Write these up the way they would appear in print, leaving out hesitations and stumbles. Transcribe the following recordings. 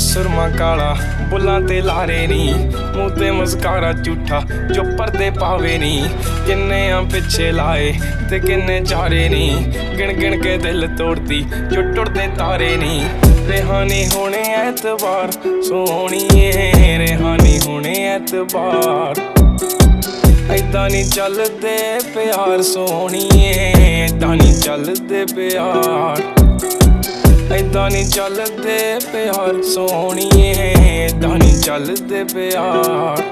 सुरमा काला बुल्लां ते लारे नी, मूंह ते मस्कारा झूठा जो पर्दे पावे नी। किन्ने पिछे लाए ते किन्ने चारे नी, गिन गिन के दिल तोड़ती जो टुटदे तारे नी। रेहानी होने ऐतबार सोहणीए, रेहानी होने ऐतबार। ऐदां नी चलदे प्यार सोहणीए, ऐदां नी चलदे प्यार। ऐदां नी चलदे प्यार सोहणीए, ऐदां नी चलदे प्यार।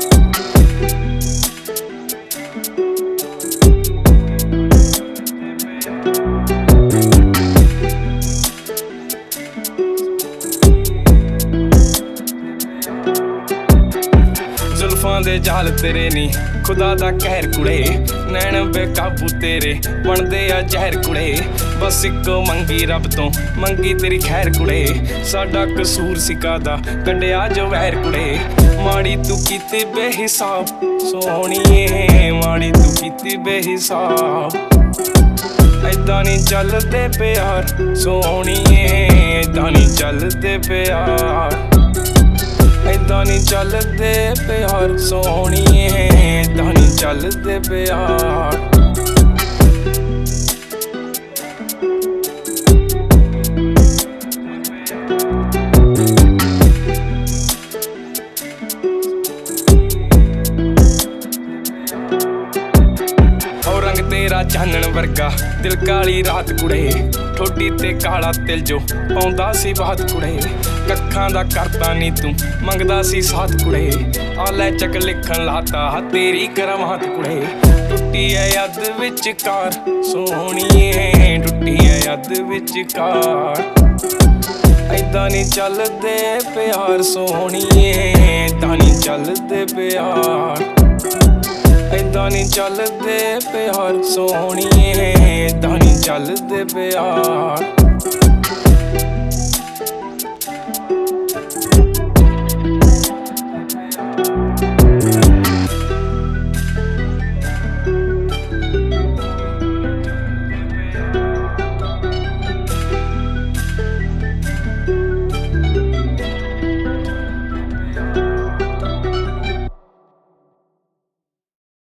जुल्फां दे जाल तेरे नी खुदा दा कहर कुड़े, नैन बेकाबू तेरे बनदे आ जहर कुड़े। बस इको मंगी रब तो मंगी तेरी खैर कुड़े, साडा कसूर सिकादा कड्डिया जो वैर कुड़े। माड़ी तू कीती बेहिसाब सोहणीए, माड़ी तू कीती बेहिसाब। ऐदां नी चलदे प्यार सोहणीए, ऐदां नी चलदे प्यार। ऐदां नी चलदे प्यार सोहणीए, ऐदां नी चलदे प्यार। रंग तेरा चानण वर्गा दिल काली रात कुड़े, ठोडी ते काला तिल जो पाउंदा सी बात कुड़े। कक्खां दा करदा नी तू मंगदा सी साथ कुड़े, आलै चक लिखन लाता तेरी करमात कुड़े। टुट्टी है याद विचकार सोहणीए, टुट्टी है याद विचकार। ऐदां नी चलदे प्यार सोहणीए, ऐदां नी चलदे प्यार। ऐदां नी चलदे प्यार सोहणीए, ऐदां नी चलदे प्यार।